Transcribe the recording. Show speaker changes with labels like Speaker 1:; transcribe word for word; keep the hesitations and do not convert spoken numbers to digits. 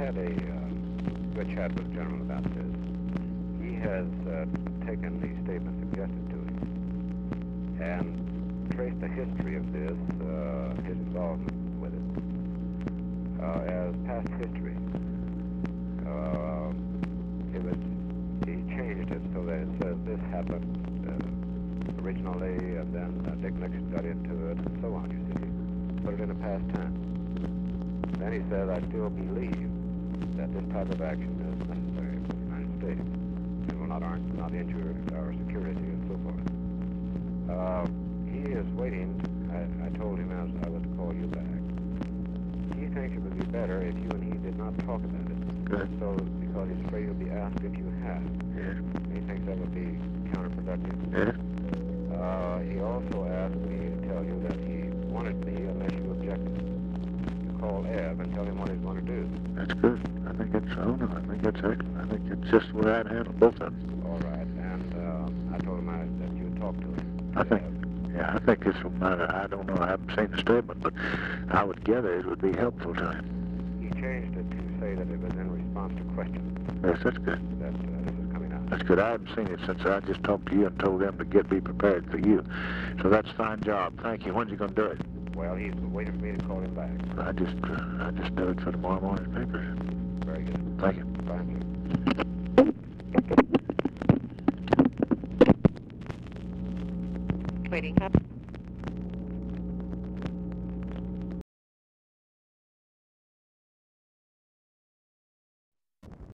Speaker 1: had a uh, good chat with the gentleman about this. He has uh, taken the statement suggested to him and traced the history of this, uh, his involvement with it, uh, as past history. Uh, it was, he changed it so that it says this happened uh, originally, and then uh, Dick Nixon got into it, and so on, you see. Put it in a past tense. Then he said, I still believe that this type of action is necessary for the United States. It will not, not injure our security and so forth. Uh, he is waiting. I, I told him as I was to call you back. He thinks it would be better if you and he did not talk about it.
Speaker 2: Good.
Speaker 1: So, because he's afraid he'll be asked if you have.
Speaker 2: Yeah.
Speaker 1: He thinks that would be counterproductive.
Speaker 2: Yeah.
Speaker 1: Uh, he also asked me to tell you that he wanted me, unless you objected, to call Eb and tell him what he's going to do.
Speaker 2: That's good. I think it's, oh no, I think that's excellent. I think it's just the way I'd handle both of them.
Speaker 1: All right, and uh, I told him I, that you would talk to him.
Speaker 2: I think,
Speaker 1: Eb.
Speaker 2: yeah, I think this will matter. I don't know, I haven't seen the statement, but I would gather it would be helpful to him.
Speaker 1: He changed it to say that it was in response to questions
Speaker 2: Yes, that's good.
Speaker 1: that uh, this is coming out.
Speaker 2: That's good. I haven't seen it since I just talked to you and told them to get be prepared for you. So that's a fine job. Thank you. When's he going to do it?
Speaker 1: Well, he's waiting for me to call him back.
Speaker 2: I just, uh, I just do it for tomorrow morning's paper.
Speaker 1: Very good.
Speaker 2: Thank you.
Speaker 1: Fine, sir.
Speaker 3: Waiting.